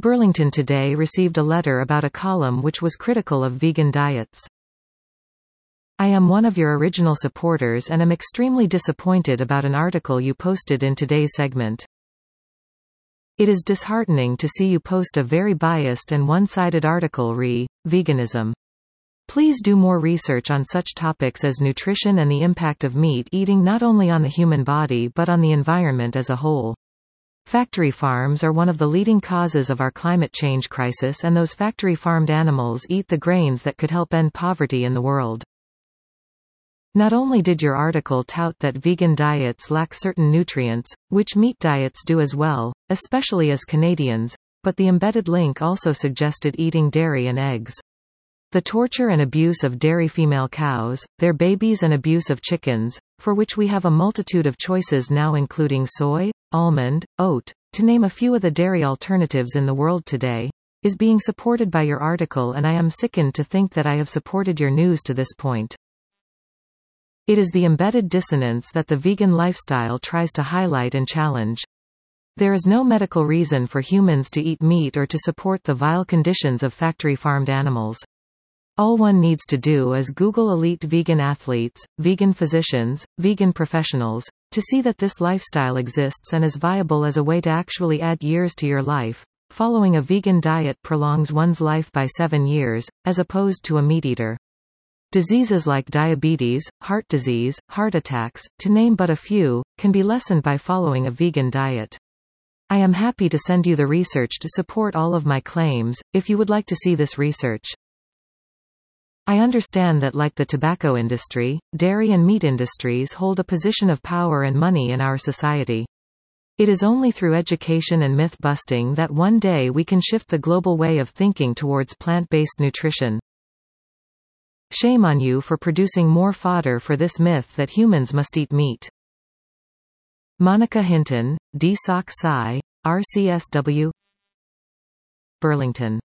Burlington Today received a letter about a column which was critical of vegan diets. I am one of your original supporters and am extremely disappointed about an article you posted in today's segment. It is disheartening to see you post a very biased and one-sided article veganism. Please do more research on such topics as nutrition and the impact of meat eating not only on the human body but on the environment as a whole. Factory farms are one of the leading causes of our climate change crisis, and those factory-farmed animals eat the grains that could help end poverty in the world. Not only did your article tout that vegan diets lack certain nutrients, which meat diets do as well, especially as Canadians, but the embedded link also suggested eating dairy and eggs. The torture and abuse of dairy female cows, their babies and abuse of chickens, for which we have a multitude of choices now including soy, almond, oat, to name a few of the dairy alternatives in the world today, is being supported by your article, and I am sickened to think that I have supported your news to this point. It is the embedded dissonance that the vegan lifestyle tries to highlight and challenge. There is no medical reason for humans to eat meat or to support the vile conditions of factory-farmed animals. All one needs to do is Google elite vegan athletes, vegan physicians, vegan professionals, to see that this lifestyle exists and is viable as a way to actually add years to your life. Following a vegan diet prolongs one's life by 7 years, as opposed to a meat-eater. Diseases like diabetes, heart disease, heart attacks, to name but a few, can be lessened by following a vegan diet. I am happy to send you the research to support all of my claims, if you would like to see this research. I understand that like the tobacco industry, dairy and meat industries hold a position of power and money in our society. It is only through education and myth-busting that one day we can shift the global way of thinking towards plant-based nutrition. Shame on you for producing more fodder for this myth that humans must eat meat. Monica Hinton, D. Soc Sci, RCSW, Burlington.